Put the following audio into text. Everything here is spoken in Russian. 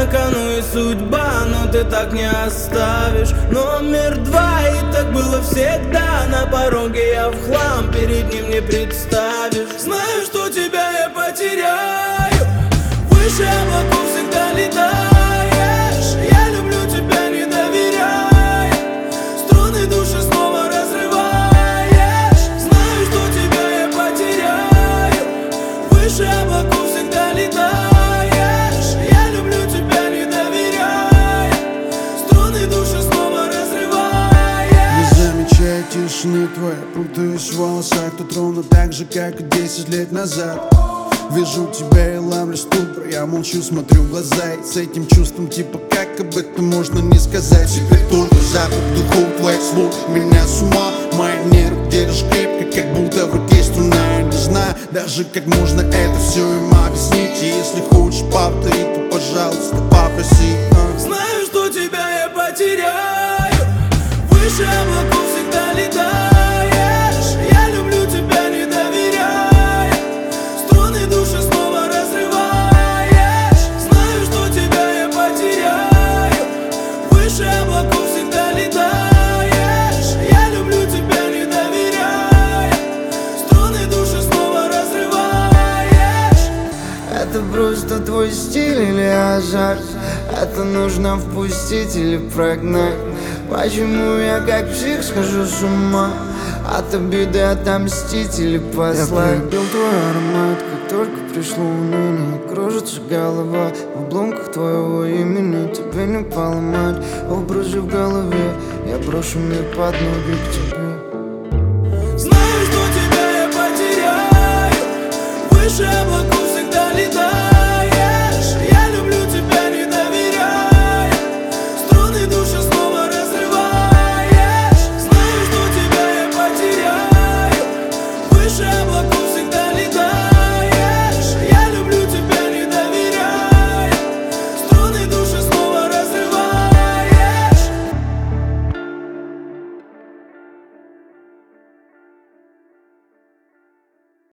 кону и судьба, но ты так не оставишь. Номер два, и так было всегда. На пороге я в хлам, перед ним не представишь. Знаю, что тебя я потеряю, выше облаков всегда летаешь. Я люблю тебя, не доверяя, струны души снова разрываешь. Знаю, что тебя я потеряю, выше облаков всегда летаешь. Я люблю тебя, не доверяя, струны души снова разрываешь. Не замечая тишины твоей, путаюсь в волосах. Тут ровно так же, как и 10 лет назад. Вижу тебя и ловлю ступор. Я молчу, смотрю в глаза, и с этим чувством типа как об этом можно не сказать. Теперь только запах духов твоих слов меня с ума. Мои нервы держишь крепко, как будто в руке струна. Я не знаю даже, как можно это все им объяснить. И если хочешь повторить, то пожалуйста попроси. Знаю, что тебя я потеряю, выше облаков всегда летаешь. Я люблю тебя, не доверяя, струны души снова разрываешь. Знаю, что тебя я потеряю, выше облаков всегда летаешь. Я люблю тебя, не доверяя, струны души снова разрываешь. Это просто твой стиль или азарт? Это нужно впустить или прогнать? Почему я как псих схожу с ума? От обиды отомстить или послать? Я полюбил твой аромат, как только пришло уныние. Кружится голова в обломках твоего имени. Тебе не поломать образы в голове. Я брошу мир под ноги к тебе. Знаю, что тебя я потеряю, выше облаков всегда летаю.